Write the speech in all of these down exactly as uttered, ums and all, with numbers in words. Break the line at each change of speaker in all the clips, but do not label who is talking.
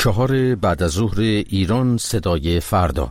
چهار بعد از ظهر ایران صدای فردا.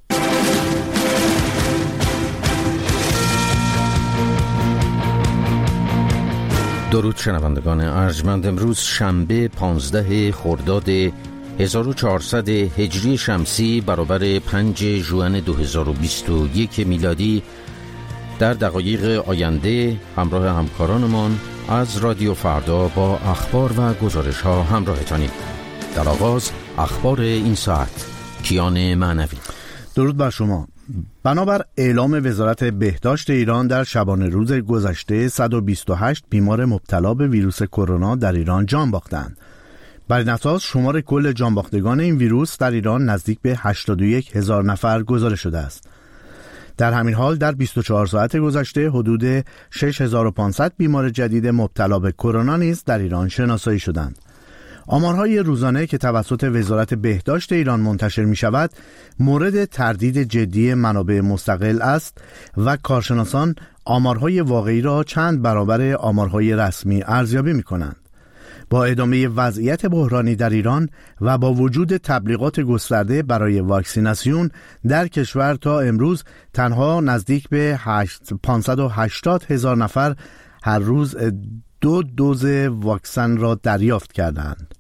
درود شنوندگان ارجمند، امروز شنبه پانزده خرداد هزار و چهارصد هجری شمسی برابر پنج ژوئن دو هزار و بیست و یک میلادی. در دقایق آینده همراه همکارانمان از رادیو فردا با اخبار و گزارش ها همراهتانیم. در آغاز اخبار این ساعت. کیان معنوی.
درود بر شما. بنابر اعلام وزارت بهداشت ایران در شبانه روز گذشته صد و بیست و هشت بیمار مبتلا به ویروس کرونا در ایران جان باختند. بر این اساس شمار کل جان باختگان این ویروس در ایران نزدیک به هشتاد و یک هزار نفر گزارش شده است. در همین حال در بیست و چهار ساعت گذشته حدود شش هزار و پانصد بیمار جدید مبتلا به کرونا نیز در ایران شناسایی شدند. آمارهای روزانه که توسط وزارت بهداشت ایران منتشر می شود مورد تردید جدی منابع مستقل است و کارشناسان آمارهای واقعی را چند برابر آمارهای رسمی ارزیابی می کنند. با ادامه وضعیت بحرانی در ایران و با وجود تبلیغات گسترده برای واکسیناسیون در کشور تا امروز تنها نزدیک به پانصد و هشتاد هزار نفر هر روز دو دوز واکسن را دریافت کردند.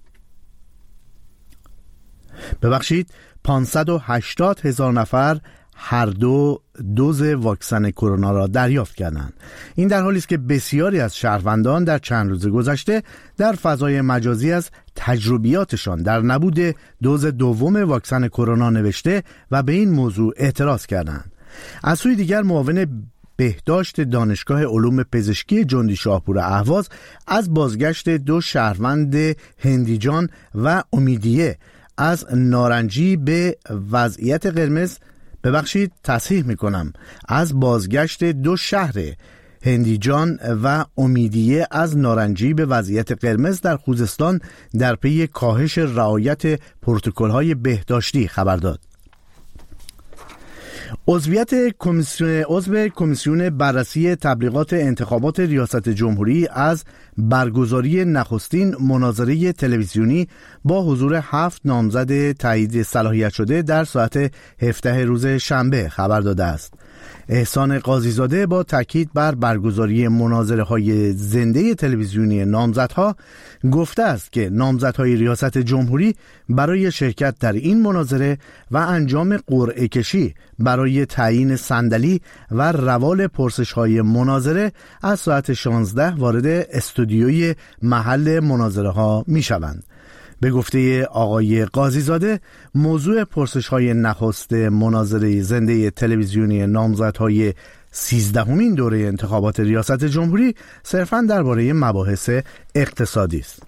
ببخشید پانصد و هشتاد هزار نفر هر دو دوز واکسن کرونا را دریافت کردند. این در حالی است که بسیاری از شهروندان در چند روز گذشته در فضای مجازی از تجربیاتشان در نبود دوز دوم واکسن کرونا نوشته و به این موضوع اعتراض کردند. از سوی دیگر معاون بهداشت دانشگاه علوم پزشکی جندی شاهپور اهواز از بازگشت دو شهروند هندیجان و امیدیه از نارنجی به وضعیت قرمز ببخشید تصحیح میکنم از بازگشت دو شهر هندیجان و امیدیه از نارنجی به وضعیت قرمز در خوزستان در پی کاهش رعایت پروتکل‌های بهداشتی خبر داد. عضویت کمیسیون عضو کمیسیون بررسی تبلیغات انتخابات ریاست جمهوری از برگزاری نخستین مناظره تلویزیونی با حضور هفت نامزد تایید صلاحیت شده در ساعت هفده روز شنبه خبر داده است. احسان قاضیزاده با تاکید بر برگزاری مناظره‌های زنده تلویزیونی نامزدها گفته است که نامزدهای ریاست جمهوری برای شرکت در این مناظره و انجام قرعه کشی برای تعیین صندلی و روال پرسش‌های مناظره از ساعت شانزده وارد استودیوی محل مناظره‌ها می‌شوند. به گفته آقای قاضیزاده موضوع پرسش‌های نخست مناظره زنده تلویزیونی نامزدهای سیزدهمین دوره انتخابات ریاست جمهوری صرفاً درباره مباحث اقتصادی است.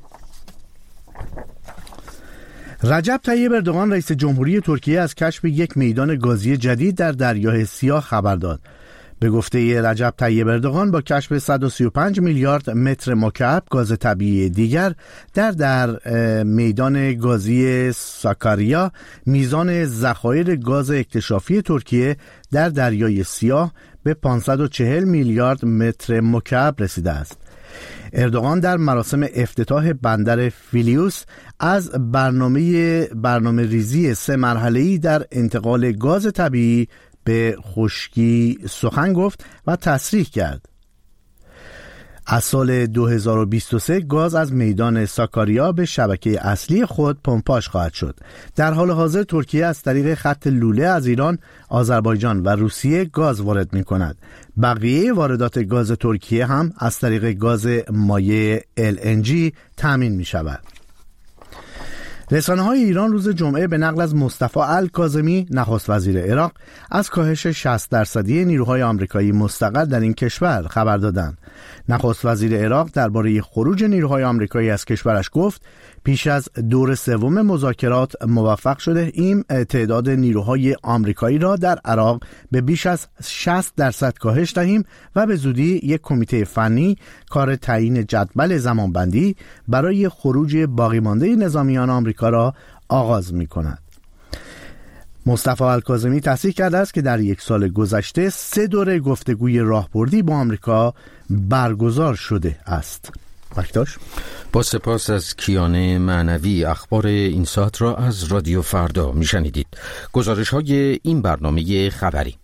رجب طیب اردوغان رئیس جمهوری ترکیه از کشف یک میدان گازی جدید در دریای سیاه خبر داد. به گفته رجب طیب اردوغان با کشف صد و سی و پنج میلیارد متر مکعب گاز طبیعی دیگر در در میدان گازی ساکاریا میزان ذخایر گاز اکتشافی ترکیه در دریای سیاه به پانصد و چهل میلیارد متر مکعب رسیده است. اردوغان در مراسم افتتاح بندر فیلیوس از برنامه برنامه ریزی سه مرحله‌ای در انتقال گاز طبیعی به خشکی سخن گفت و تصریح کرد. از سال دو هزار و بیست و سه گاز از میدان ساکاریا به شبکه اصلی خود پمپاژ خواهد شد. در حال حاضر ترکیه از طریق خط لوله از ایران، آذربایجان و روسیه گاز وارد می کند. بقیه واردات گاز ترکیه هم از طریق گاز مایع ال ان جی تامین می شود. رسانه‌های ایران روز جمعه به نقل از مصطفی الکاظمی نخست وزیر عراق از کاهش شصت درصدی نیروهای آمریکایی مستقر در این کشور خبر دادند. نخست وزیر عراق درباره خروج نیروهای آمریکایی از کشورش گفت پیش از دور سوم مذاکرات موفق شده این تعداد نیروهای آمریکایی را در عراق به بیش از شصت درصد کاهش دهیم و به زودی یک کمیته فنی کار تعیین جدول زمانبندی برای خروج باقی مانده نظامیان آمریکا را آغاز می کند. مصطفی الکاظمی تصریح کرده است که در یک سال گذشته سه دوره گفتگوی راهبردی با آمریکا برگزار شده است. مکتاش.
با سپاس از کیانه معنوی. اخبار این ساعت را از رادیو فردا میشنیدید. گزارش های این برنامه خبری: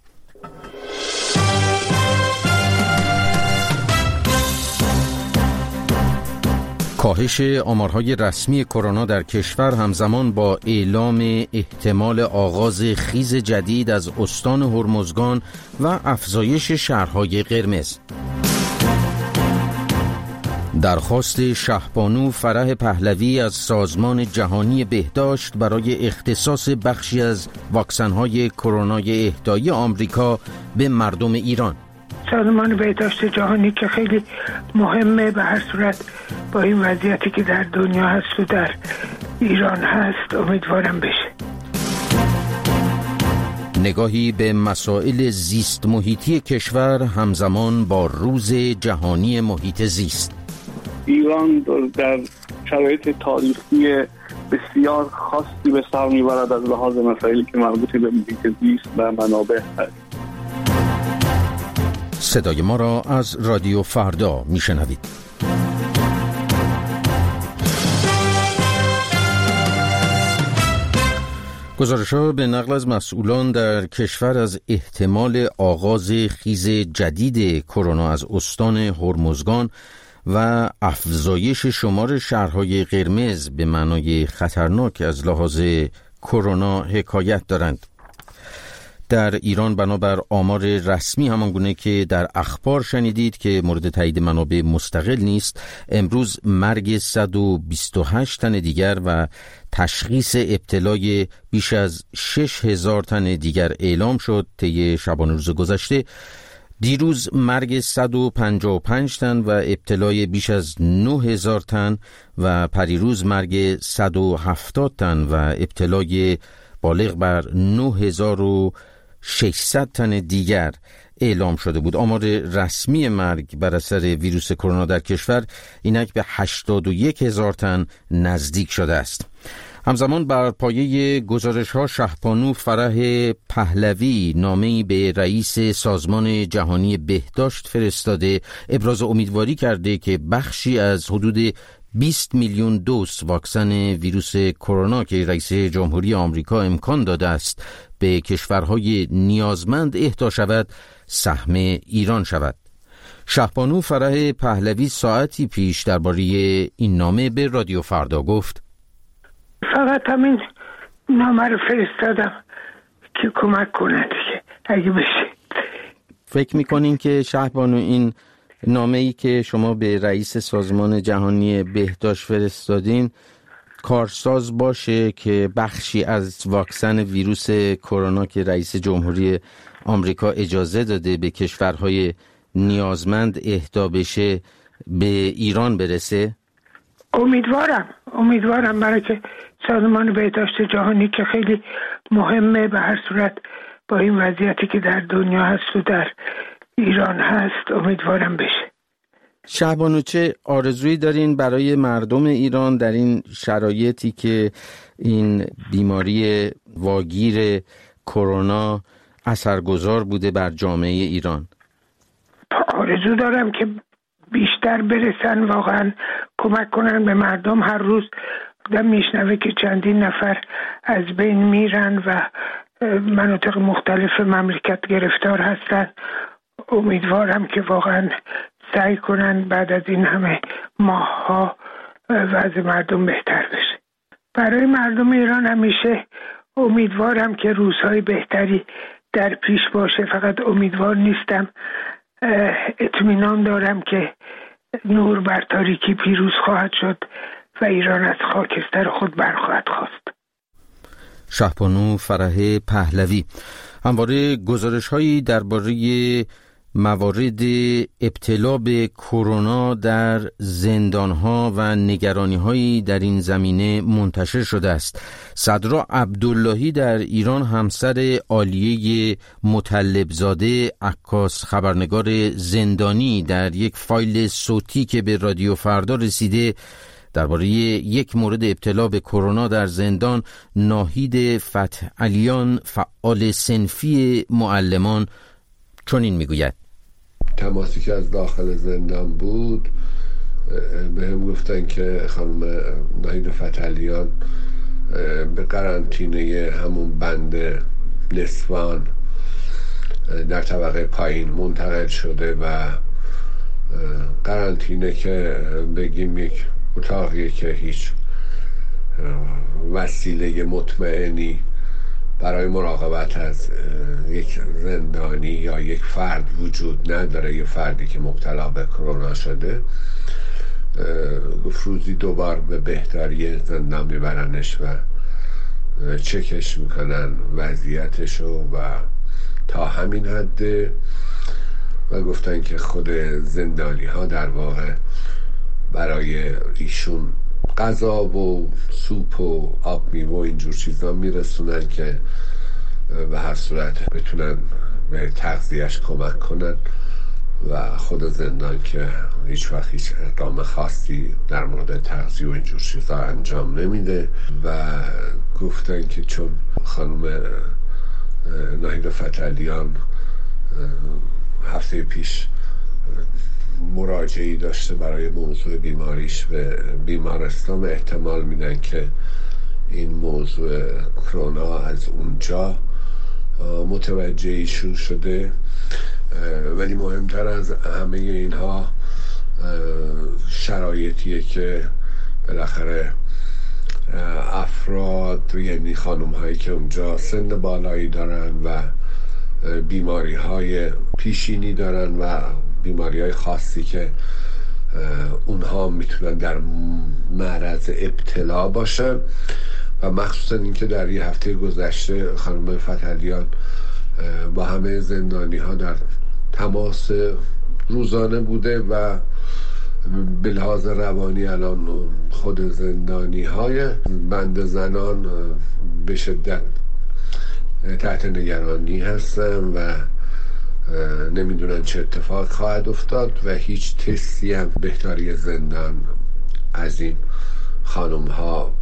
کاهش آمارهای رسمی کرونا در کشور همزمان با اعلام احتمال آغاز خیز جدید از استان هرمزگان و افزایش شهرهای قرمز. درخواست شهبانو فرح پهلوی از سازمان جهانی بهداشت برای اختصاص بخشی از واکسن‌های کرونای اهدایی آمریکا به مردم ایران.
سازمان بهداشت جهانی که خیلی مهمه، به هر صورت با این وضعیتی که در دنیا هست و در ایران هست امیدوارم بشه.
نگاهی به مسائل زیست محیطی کشور همزمان با روز جهانی محیط زیست.
ایران در شرایط تاریخی بسیار خاصی به سر میبرد از لحاظ مسائلی که مربوط به محیط زیست و منابع هست.
صدای ما را از رادیو فردا میشنوید. گزارش‌ها به نقل از مسئولان در کشور از احتمال آغاز خیز جدید کرونا از استان هرمزگان و افزایش شمار شهرهای قرمز به معنای خطرناک از لحاظ کرونا حکایت دارند. در ایران بنابر آمار رسمی همانگونه که در اخبار شنیدید که مورد تایید منابع مستقل نیست، امروز مرگ صد و بیست و هشت تن دیگر و تشخیص ابتلای بیش از شش هزار تن دیگر اعلام شد طی شبانه روز گذشته. دیروز مرگ صد و پنجاه و پنج تن و ابتلای بیش از نه هزار تن و پریروز مرگ صد و هفتاد تن و ابتلای بالغ بر نه هزار و ششصد تن دیگر اعلام شده بود. آمار رسمی مرگ بر اثر ویروس کرونا در کشور اینک به هشتاد و یک هزار تن نزدیک شده است. همزمان بر پایه گزارش‌ها شهبانو فرح پهلوی نامه‌ای به رئیس سازمان جهانی بهداشت فرستاده ابراز امیدواری کرده که بخشی از حدود بیست میلیون دوز واکسن ویروس کرونا که رئیس جمهوری آمریکا امکان داده است به کشورهای نیازمند اهدا شود سهم ایران شود. شهبانو فرح پهلوی ساعتی پیش درباره این نامه به رادیو فردا گفت:
فقط همین نامه رو فرستادم که کمک کنند که اگه بشه.
فکر میکنین که شهبانو این نامه‌ای که شما به رئیس سازمان جهانی بهداشت فرستادین کارساز باشه که بخشی از واکسن ویروس کرونا که رئیس جمهوری آمریکا اجازه داده به کشورهای نیازمند اهدا بشه به ایران برسه؟
امیدوارم امیدوارم برای که سازمان بهداشت جهانی که خیلی مهمه، به هر صورت با این وضعیتی که در دنیا هست و در ایران هست امیدوارم بشه.
شهبانو چه آرزویی دارین برای مردم ایران در این شرایطی که این بیماری واگیر کرونا اثرگذار بوده بر جامعه ایران؟
آرزو دارم که بیشتر برسن، واقعا کمک کنن به مردم. هر روز آدم میشنوه که چندین نفر از بین میرن و مناطق مختلف مملکت گرفتار هستن. امیدوارم که واقعا سعی کنن بعد از این همه ماه‌ها وضع مردم بهتر بشه. برای مردم ایران همیشه امیدوارم که روزهای بهتری در پیش باشه. فقط امیدوار نیستم، اطمینان دارم که نور بر تاریکی پیروز خواهد شد و ایران از خاکستر خود برخواهد خواست.
شهبانو فرح پهلوی. همواره گزارش‌هایی درباره موارد ابتلا به کرونا در زندان‌ها و نگرانی‌هایی در این زمینه منتشر شده است. صدرا عبداللهی در ایران همسر عالیه مطلبزاده عکاس خبرنگار زندانی در یک فایل صوتی که به رادیو فردا رسیده درباره یک مورد ابتلا به کرونا در زندان ناهید فتحعلیان فعال صنفی معلمان چنین میگوید:
تماسی که از داخل زندان بود به هم گفتن که خانم ناهید فتحعلیان به قرنطینه همون بند نسوان در طبقه پایین منتقل شده و قرنطینه که بگیم یک اتاقیه که هیچ وسیله مطمئنی برای مراقبت از یک زندانی یا یک فرد وجود نداره، یک فردی که مبتلا به کرونا شده. گفت روزی دوبار به بهداری زندان میبرنش و چکش میکنن وضعیتشو و تا همین حد. و گفتن که خود زندانی ها در واقع برای ایشون غذا و سوپ و آب میوه و اینجور چیزا میرسونن که به هر صورت بتونن به تغذیهش کمک کنن و خود زندان که هیچ وقت هیچ اقدام خاصی در مورد تغذیه و اینجور چیزا انجام نمیده. و گفتن که چون خانم ناهید فتحعلیان هفته پیش مراجعه‌ای داشته برای موضوع بیماریش به بیمارستان، احتمال میدن که این موضوع کرونا از اونجا متوجه ایشون شده. ولی مهمتر از همه اینها شرایطیه که بالاخره افراد، یعنی خانم هایی که اونجا سن بالایی دارن و بیماری های پیشینی دارن و بیماری های خاصی که اونها میتونن در معرض ابتلا باشن و مخصوصا اینکه در یه هفته گذشته خانم فتحعلیان با همه زندانی ها در تماس روزانه بوده و به لحاظ روانی الان خود زندانی های بند زنان به شدت تحت نگرانی هستن و نمیدونن چه اتفاق خواهد افتاد و هیچ تستی هم بهداری زندان از این خانم ها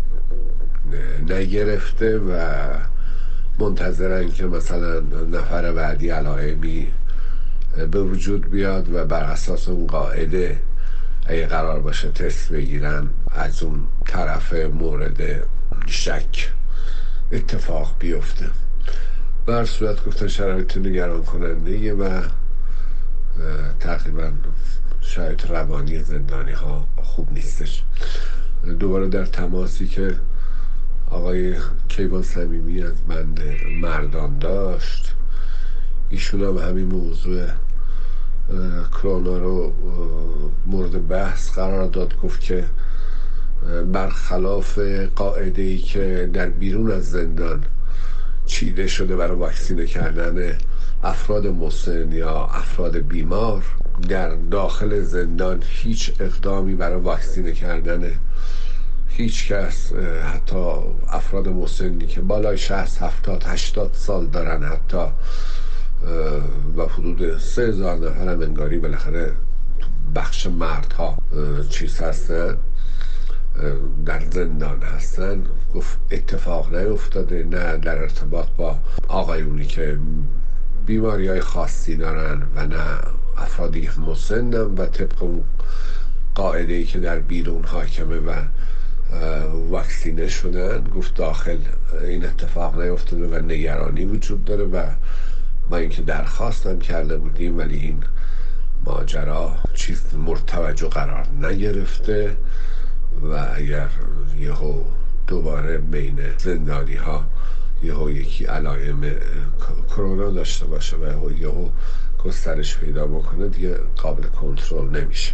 نگرفته و منتظرن که مثلا نفر بعدی علائمی به وجود بیاد و بر اساس اون قاعده اگه قرار باشه تست بگیرن از اون طرف مورد شک اتفاق بیفته. بر صورت گفتن شرایط نگران کننده و تقریبا شرایط روانی زندانی ها خوب نیستش. دوباره در تماسی که آقای کیوان صمیمی از بند مردان داشت، ایشون هم همین موضوع کرونا رو مورد بحث قرار داد. گفت که برخلاف قاعده‌ای که در بیرون از زندان چیده شده برای واکسینه کردن افراد مسن یا افراد بیمار، در داخل زندان هیچ اقدامی برای واکسینه کردن هیچ کس، حتی افراد مسنی که بالای شصت هفتاد هشتاد سال دارن، حتی و حدود سه هزار نفر هم انگاری بالاخره بخش مردها چیز هستن در زندان هستن. گفت اتفاق نیفتاده، نه در ارتباط با آقایونی که بیماری های خاصی دارن و نه افرادی مسنن و طبق اون قاعده ای که در بیرون حاکمه و واکسینه شدن. گفت داخل این اتفاق نیفتاده و نگرانی وجود داره و ما اینکه درخواست هم کرده بودیم ولی این ماجرا چیز مرتوجه قرار نگرفته و اگر یهو دوباره بین زندانی ها یهو یکی علائم کرونا داشته باشه و یهو گسترش پیدا بکنه دیگه قابل کنترل نمیشه.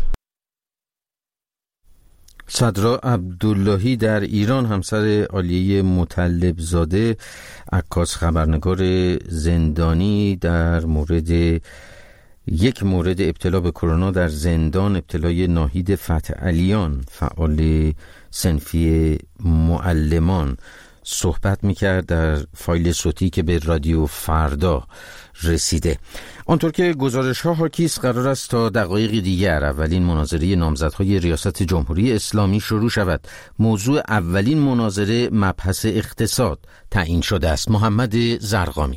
صدرا عبداللهی در ایران، همسر عالیه مطلب زاده عکاس خبرنگار زندانی، در مورد یک مورد ابتلا به کرونا در زندان، ابتلای ناهید فتحعلیان فعال صنفی معلمان صحبت میکرد در فایل صوتی که به رادیو فردا رسیده. آنطور که گزارش ها حاکی است قرار است تا دقایقی دیگر اولین مناظره نامزدهای ریاست جمهوری اسلامی شروع شود. موضوع اولین مناظره مبحث اقتصاد تعیین شده است. محمد زرقامی.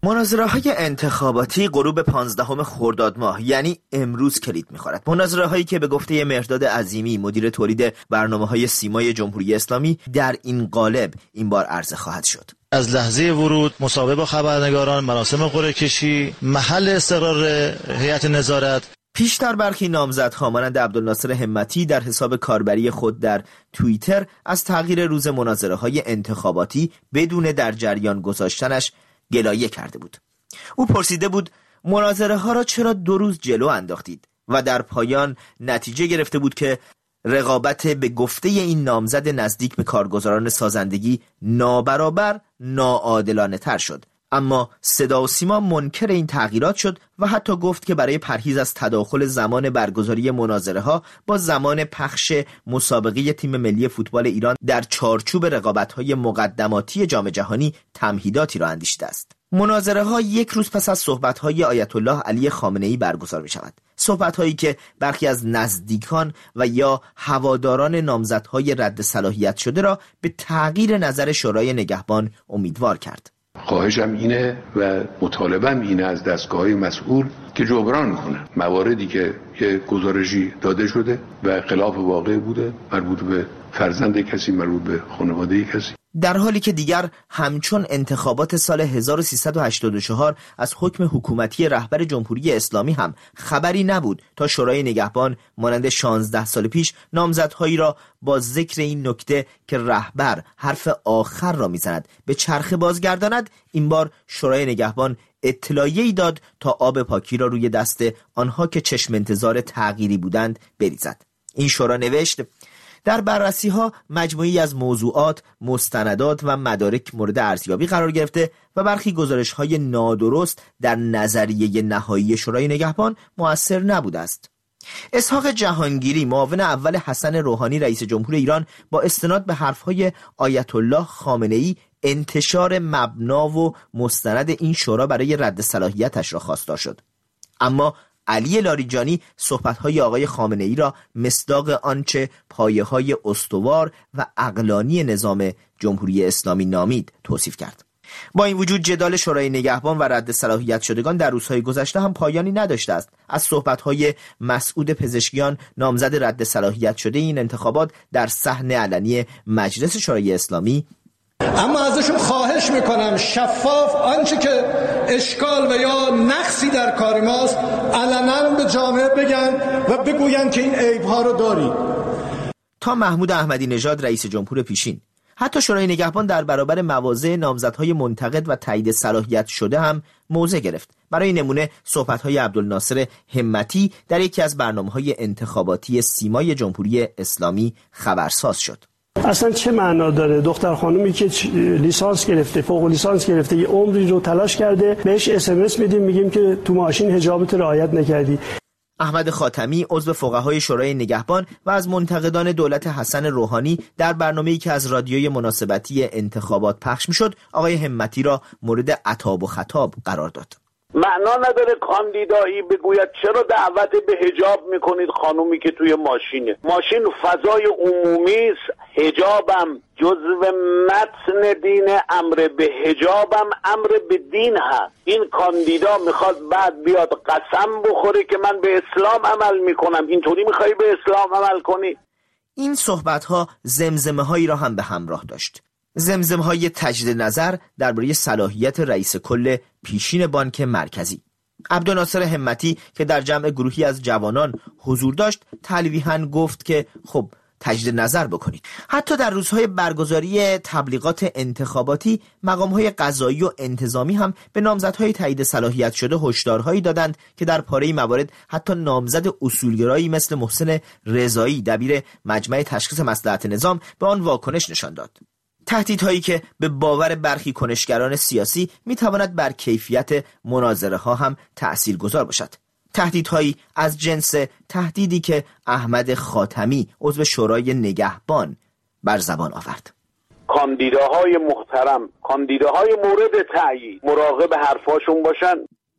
مناظره‌های انتخاباتی غروب پانزدهم خرداد ماه یعنی امروز کلید می‌خورد. مناظره‌هایی که به گفته مهرداد عظیمی مدیر تولید برنامه‌های سیمای جمهوری اسلامی در این قالب این بار عرضه خواهد شد.
از لحظه ورود، مصاحبه با خبرنگاران، مراسم قرعه کشی، محل استقرار هیئت نظارت.
پیشتر برخی نامزدها مانند عبدالناصر همتی در حساب کاربری خود در توییتر از تغییر روز مناظره‌های انتخاباتی بدون در جریان گذاشتنش گلایه کرده بود. او پرسیده بود مناظره ها را چرا دو روز جلو انداختید و در پایان نتیجه گرفته بود که رقابت به گفته این نامزد نزدیک به کارگزاران سازندگی نابرابر ناعادلانه تر شد. اما صدا و سیما منکر این تغییرات شد و حتی گفت که برای پرهیز از تداخل زمان برگزاری مناظره ها با زمان پخش مسابقه تیم ملی فوتبال ایران در چارچوب رقابت‌های مقدماتی جام جهانی تمهیداتی را اندیشیده است. مناظره ها یک روز پس از صحبت‌های آیت الله علی خامنه‌ای برگزار می‌شود. صحبت‌هایی که برخی از نزدیکان و یا هواداران نامزدهای رد صلاحیت شده را به تغییر نظر شورای نگهبان امیدوار کرد.
خواهشم اینه و مطالبم اینه از دستگاه‌های مسئول که جبران کنن مواردی که یه گزارشی داده شده و خلاف واقع بوده، مربوط به فرزند کسی، مربوط به خانواده کسی.
در حالی که دیگر همچون انتخابات سال هزار و سیصد و هشتاد و چهار از حکم حکومتی رهبر جمهوری اسلامی هم خبری نبود تا شورای نگهبان مانند شانزده سال پیش نامزدهایی را با ذکر این نکته که رهبر حرف آخر را میزند به چرخه بازگرداند، این بار شورای نگهبان اطلاعیه‌ای داد تا آب پاکی را روی دست آنها که چشم انتظار تغییری بودند بریزد. این شورا نوشت در بررسی ها مجموعی از موضوعات، مستندات و مدارک مورد ارزیابی قرار گرفته و برخی گزارش های نادرست در نظریه نهایی شورای نگهبان مؤثر نبوده است. اسحاق جهانگیری معاون اول حسن روحانی رئیس جمهور ایران با استناد به حرفهای آیت الله خامنه‌ای انتشار مبنا و مستند این شورا برای رد صلاحیتش را خواستار شد. اما علی لاریجانی صحبت‌های آقای خامنه‌ای را مصداق آنچه پایه‌های استوار و عقلانی نظام جمهوری اسلامی نامید توصیف کرد. با این وجود جدال شورای نگهبان و رد صلاحیت شدگان در روزهای گذشته هم پایانی نداشته است. از صحبت‌های مسعود پزشکیان نامزد رد صلاحیت شده این انتخابات در صحن علنی مجلس شورای اسلامی،
اما ازشون خواهش میکنم شفاف آنچه که اشکال و یا نقصی در کار ماست علنا به جامعه بگن و بگوین که این عیب‌ها رو دارید.
تا محمود احمدی نژاد رئیس جمهور پیشین، حتی شورای نگهبان در برابر مواضع نامزدهای منتقد و تایید صلاحیت شده هم موضع گرفت. برای نمونه صحبت‌های عبدالناصر همتی در یکی از برنامه‌های انتخاباتی سیمای جمهوری اسلامی خبرساز شد.
اصلا چه معنا داره دختر خانومی که لیسانس گرفته، فوق لیسانس گرفته، یه عمری رو تلاش کرده، بهش اس ام اس میدیم میگیم که تو ماشین حجابت رعایت نکردی.
احمد خاتمی عضو فقهای شورای نگهبان و از منتقدان دولت حسن روحانی در برنامه‌ای که از رادیوی مناسبتی انتخابات پخش میشد آقای همتی را مورد عتاب و خطاب قرار داد.
معنا نداره کاندیدایی بگوید چرا دعوت به حجاب میکنید خانومی که توی ماشینه. ماشین فضای عمومی است، حجابم جزو متن دین، امر به حجابم امر به دین هست. این کاندیدا میخواد بعد بیاد قسم بخوره که من به اسلام عمل میکنم. اینطوری میخوای به اسلام عمل کنی؟
این صحبت‌ها زمزمه هایی را هم به همراه داشت. زمزمه های تجدید نظر درباره صلاحیت رئیس کل پیشین بانک مرکزی. عبدالناصر همتی که در جمع گروهی از جوانان حضور داشت تلویحاً گفت که خب تجدید نظر بکنید. حتی در روزهای برگزاری تبلیغات انتخاباتی مقام‌های قضایی و انتظامی هم به نامزدهای تایید صلاحیت شده هشدارهایی دادند که در پاره موارد حتی نامزد اصولگرایی مثل محسن رضایی دبیر مجمع تشخیص مصلحت نظام به آن واکنش نشان داد. تهدیدهایی که به باور برخی کنشگران سیاسی میتواند بر کیفیت مناظره ها هم تأثیر گذار باشد. تهدیدهایی از جنس تهدیدی که احمد خاتمی عضو شورای نگهبان بر زبان آورد.
کاندیداهای محترم، کاندیداهای مورد تأیید، مراقب حرفاشون باشن.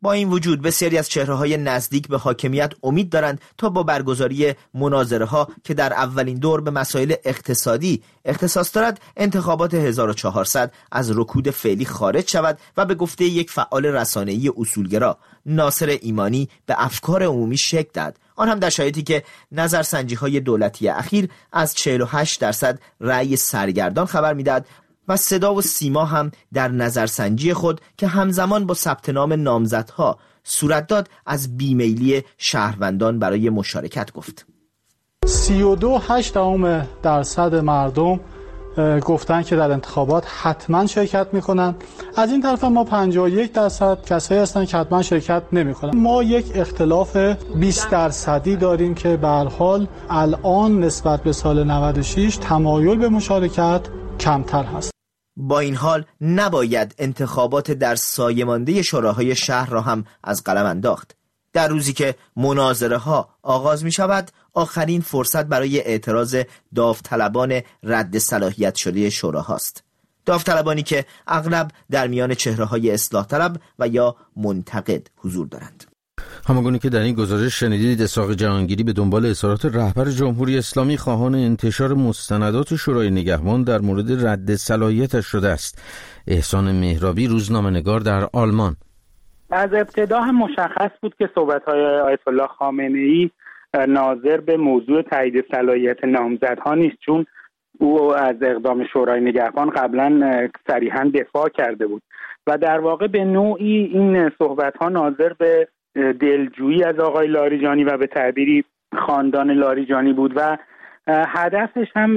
با این وجود بسیاری از چهره‌های نزدیک به حاکمیت امید دارند تا با برگزاری مناظره‌ها که در اولین دور به مسائل اقتصادی اختصاص دارد انتخابات هزار و چهارصد از رکود فعلی خارج شود و به گفته یک فعال رسانه‌ای اصولگرا ناصر ایمانی به افکار عمومی شکل داد، آن هم در شرایطی که نظرسنجی‌های دولتی اخیر از چهل و هشت درصد رأی سرگردان خبر می‌دهد و صدا و سیما هم در نظرسنجی خود که همزمان با ثبت نام نامزدها صورت داد از بیمیلی شهروندان برای مشارکت گفت.
سی و دو و هشت دهم درصد مردم گفتن که در انتخابات حتما شرکت میکنن. از این طرف ما پنجاه و یک درصد کسایی هستن که حتما شرکت نمیکنن. ما یک اختلاف بیست درصدی داریم که به هر حال الان نسبت به سال نود و شش تمایل به مشارکت کمتر هست.
با این حال نباید انتخابات در سایه‌مانده شوراهای شهر را هم از قلم انداخت. در روزی که مناظره ها آغاز می شود، آخرین فرصت برای اعتراض داوطلبان رد صلاحیت شده شوراهاست. داوطلبانی که اغلب در میان چهره‌های اصلاح طلب و یا منتقد حضور دارند.
همانگونه که در این گزارش شنیدید، اسحاق جهانگیری به دنبال اظهارات رهبر جمهوری اسلامی خواهان انتشار مستندات شورای نگهبان در مورد رد صلاحیتش شده است. احسان مهرابی، روزنامه‌نگار در آلمان:
از ابتدا هم مشخص بود که صحبت‌های آیت الله خامنه‌ای ناظر به موضوع تایید صلاحیت نامزدها نیست، چون او از اقدام شورای نگهبان قبلا صریحاً دفاع کرده بود و در واقع به نوعی این صحبت‌ها ناظر به دلجویی از آقای لاریجانی و به تعبیری خاندان لاریجانی بود و هدفش هم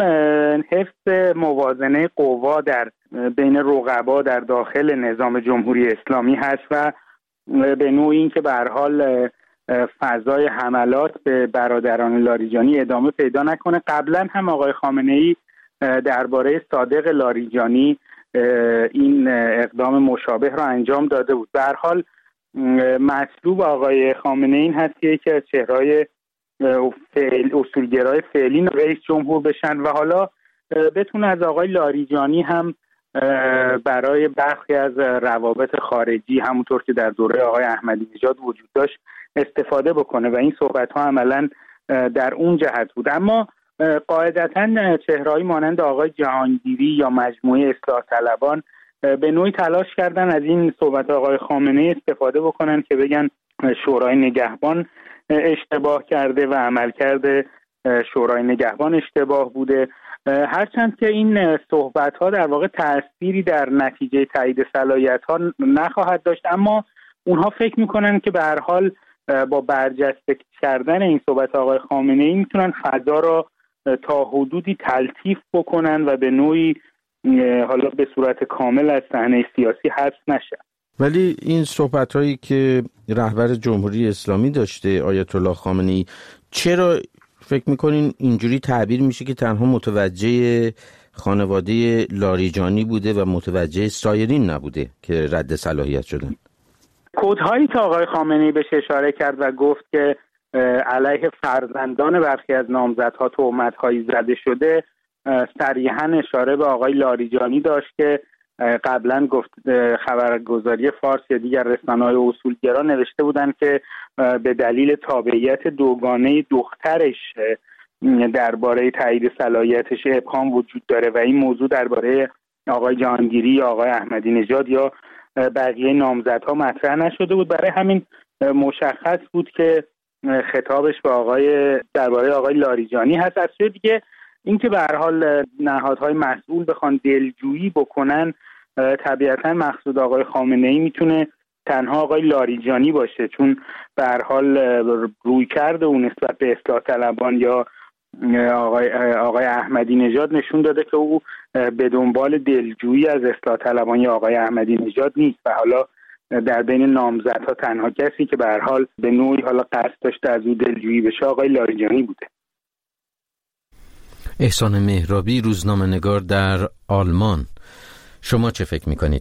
حفظ موازنه قوا در بین رقبا در داخل نظام جمهوری اسلامی هست و به نوعی این که به هر حال فضای حملات به برادران لاریجانی ادامه پیدا نکنه. قبلا هم آقای خامنه‌ای درباره صادق لاریجانی این اقدام مشابه را انجام داده بود. به هر حال مطلوب آقای خامنه‌ای این هست که یکی از چهره‌های فعل اصولگرای فعلی رئیس جمهور بشن و حالا بتونه از آقای لاریجانی هم برای برخی از روابط خارجی همونطور که در دوره آقای احمدی نژاد وجود داشت استفاده بکنه و این صحبت‌ها عملاً در اون جهت بود. اما قاعدتاً چهره‌ای مانند آقای جهانگیری یا مجموعه اصلاح طلبان به نوعی تلاش کردن از این صحبت آقای خامنه‌ای استفاده بکنن که بگن شورای نگهبان اشتباه کرده و عملکرد شورای نگهبان اشتباه بوده، هرچند که این صحبت‌ها در واقع تأثیری در نتیجه تایید صلاحیت‌ها نخواهد داشت، اما اونها فکر میکنن که به هر حال با برجسته کردن این صحبت آقای خامنه‌ای میتونن فضا را تا حدودی تلطیف بکنن و به نوعی حالا به صورت کامل از صحنه سیاسی حذف نشه.
ولی این صحبت‌هایی که رهبر جمهوری اسلامی داشته آیت الله خامنه‌ای، چرا فکر میکنین اینجوری تعبیر میشه که تنها متوجه خانواده لاریجانی بوده و متوجه سایرین نبوده که رد صلاحیت شدن؟
کدهایی که آقای خامنه‌ای بهش اشاره کرد و گفت که علیه فرزندان برخی از نامزدها تهمت‌هایی زده شده، صریحاً اشاره به آقای لاریجانی داشت که قبلا گفت خبرگزاری فارس یا دیگر رسانه‌های اصولگرا نوشته بودند که به دلیل تابعیت دوگانه دخترش درباره تایید صلاحیتش ابهام وجود داره و این موضوع درباره آقای جهانگیری یا آقای احمدی نژاد یا بقیه نامزدها مطرح نشده بود. برای همین مشخص بود که خطابش به آقای درباره آقای لاریجانی هست. از سوی دیگه اینکه به هر حال نهادهای مسئول بخوان دلجویی بکنن، طبیعتا مقصود آقای خامنه‌ای میتونه تنها آقای لاریجانی باشه، چون به هر حال رویکرد اون نسبت به اصلاح طلبان یا آقای آقای احمدی نژاد نشون داده که او به دنبال دلجویی از اصلاح طلبان یا آقای احمدی نژاد نیست و حالا در بین نامزدها تنها کسی که به هر حال به نوعی حالا قصد داشته از او دلجویی بشه آقای لاریجانی بوده.
احسان مهرابی، روزنامه‌نگار در آلمان: شما چه فکر می‌کنید؟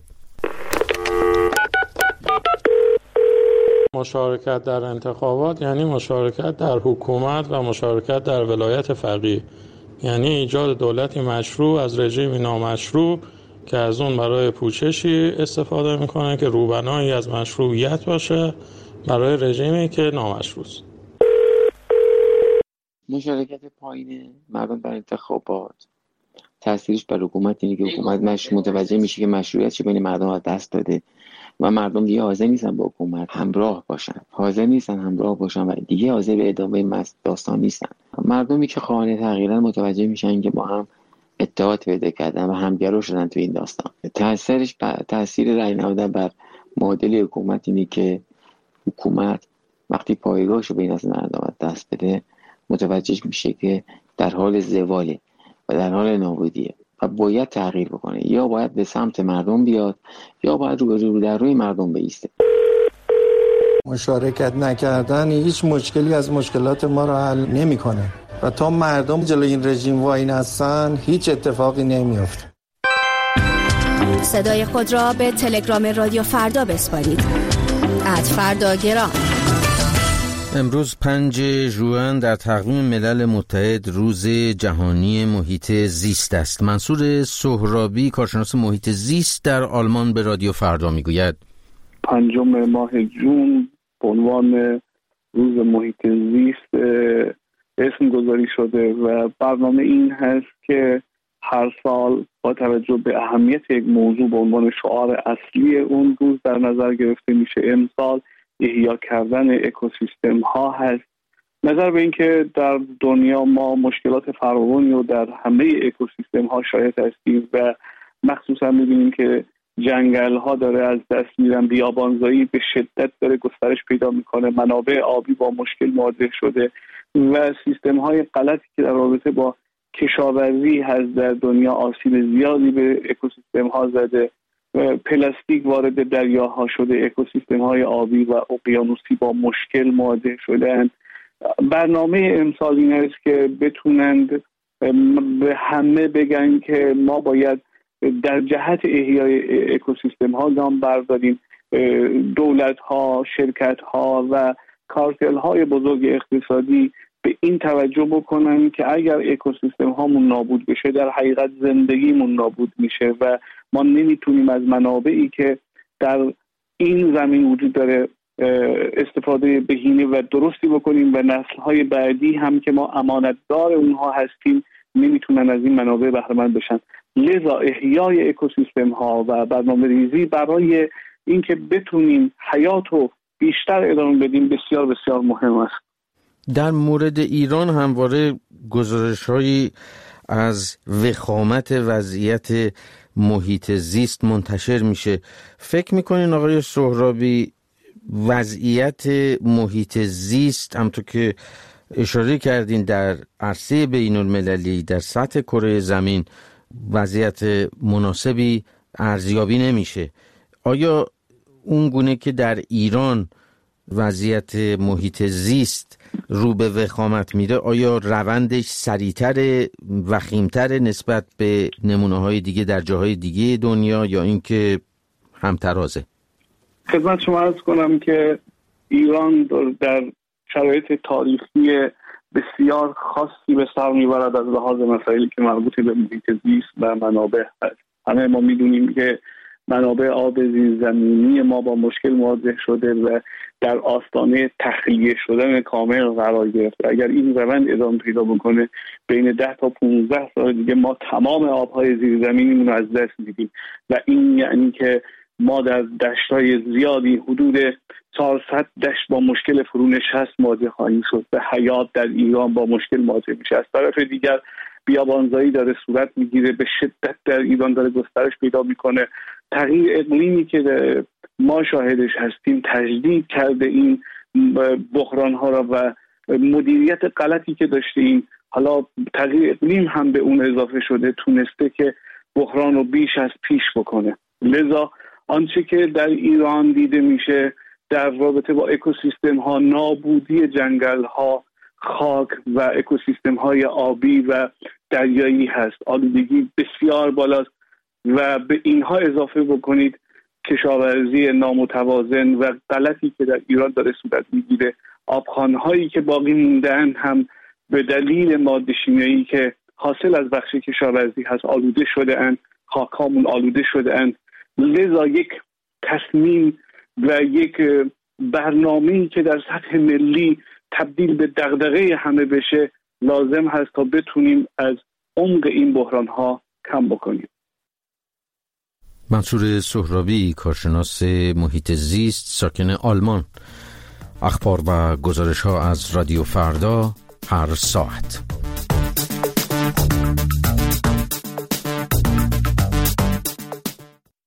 مشارکت در انتخابات یعنی مشارکت در حکومت و مشارکت در ولایت فقیه، یعنی ایجاد دولتی مشروع از رژیمی نامشروع که از اون برای پوششی استفاده میکنه که روبنایی از مشروعیت باشه برای رژیمی که نامشروع است.
مشارکت پایین مردم در انتخابات تأثیرش بر حکومت اینه که حکومت مش متوجه میشه که مشروعیتش بین مردم از دست داده و مردم دیگه حاضر نیستن با حکومت همراه باشن، حاضر نیستن همراه باشن و دیگه حاضر به ادامه داستان نیستن. مردمی که خواهان تغییرن متوجه میشن که با هم اتحاد پیدا کردن و همگرا شدن تو این داستان. تأثیرش تأثیر رأی نهادن بر معادل حکومت اینه که حکومت وقتی پایگاهشو بین از مردم از دست بده متوجه میشه که در حال زواله و در حال نابودیه و باید تغییر بکنه، یا باید به سمت مردم بیاد یا باید رو رو در روی مردم بایسته.
مشارکت نکردن هیچ مشکلی از مشکلات ما رو حل نمیکنه و تا مردم جلوی این رژیم وای نستن هیچ اتفاقی نمیافته.
صدای خود را به تلگرام رادیو فردا بسپارید. ات فردا گرام.
امروز پنج ژوئن در تقویم ملل متحد روز جهانی محیط زیست است. منصور سهرابی کارشناس محیط زیست در آلمان به رادیو فردا میگوید
پنجم ماه جون به عنوان روز محیط زیست اسم گذاری شده و برنامه این هست که هر سال با توجه به اهمیت یک موضوع به عنوان شعار اصلی اون روز در نظر گرفته میشه. امسال احیا کردن اکوسیستم ها هست. نظر به این که در دنیا ما مشکلات فراوانی و در همه اکوسیستم ها شاهد هستیم و مخصوصا میبینیم که جنگل ها داره از دست میرن، بیابانزایی به شدت داره گسترش پیدا میکنه، منابع آبی با مشکل مواجه شده و سیستم های غلطی که در رابطه با کشاورزی هست در دنیا آسیب زیادی به اکوسیستم ها زده. پلاستیک وارد دریاها شده، اکوسیستم های آبی و اقیانوسی با مشکل مواجه شدن. برنامه امسال این است که بتونند به همه بگن که ما باید در جهت احیای اکوسیستم ها گام برداریم. دولت ها، شرکت ها و کارتل های بزرگ اقتصادی به این توجه بکنن که اگر اکوسیستم هامون نابود بشه در حقیقت زندگیمون نابود میشه و ما نمیتونیم از منابعی که در این زمین وجود داره استفاده بهینه و درستی بکنیم و نسل‌های بعدی هم که ما امانتدار اونها هستیم نمیتونن از این منابع بهره مند بشن. لذا احیای اکوسیستم ها و برنامه ریزی برای اینکه بتونیم حیات رو بیشتر ادامه بدیم بسیار بسیار مهم است.
در مورد ایران همواره گزارش‌هایی از وخامت وضعیت محیط زیست منتشر میشه. فکر میکنین آقای سهرابی وضعیت محیط زیست همونطور که اشاره کردین در عرصه بین المللی در سطح کره زمین وضعیت مناسبی ارزیابی نمیشه؟ آیا اون گونه که در ایران وضعیت محیط زیست رو به وخامت میره آیا روندش سریعتر وخیمتر نسبت به نمونه‌های دیگه در جاهای دیگه دنیا یا اینکه همترازه؟
خدمت شما عرض کنم که ایران در شرایط تاریخی بسیار خاصی به سر میبرد از لحاظ مسائلی که مربوط به محیط زیست و منابع هست. همه ما میدونیم که منابع آب زیرزمینی ما با مشکل مواجه شده و در آستانه تخلیه شدن کامل قرار گرفته. اگر این روند ادامه پیدا بکنه بین ده تا پانزده سال دیگه ما تمام آبهای زیرزمینیمون رو از دست میدیم و این یعنی که ما در دشت‌های زیادی حدود چهارصد دشت با مشکل فرونشست مواجه خواهیم شد و حیات در ایران با مشکل مواجه میشه. از طرف دیگر بیابانزایی داره صورت میگیره، به شدت در ایران داره گسترش پیدا میکنه. تغییر اقلیمی که ما شاهدش هستیم تجدید کرده این بحران ها را و مدیریت غلطی که داشتیم حالا تغییر اقلیم هم به اون اضافه شده تونسته که بحران رو بیش از پیش بکنه. لذا آنچه که در ایران دیده میشه در رابطه با اکوسیستم ها، نابودی جنگل ها، خاک و اکوسیستم های آبی و دریایی هست. آلودگی بسیار بالاست و به اینها اضافه بکنید کشاورزی نامتوازن و غلطی که در ایران داره صورت میگیره، آبخوان‌هایی که باقی موندن هم به دلیل ماده شیمیایی که حاصل از بخش کشاورزی هست آلوده شده اند خاکامون آلوده شده‌اند. لذا یک تصمیم و یک برنامه‌ای که در سطح ملی تبدیل به دغدغه همه بشه لازم هست تا بتونیم از عمق این بحران‌ها کم بکنیم.
منصور سهرابی، کارشناس محیط زیست ساکن آلمان. اخبار و گزارش‌ها از رادیو فردا هر ساعت.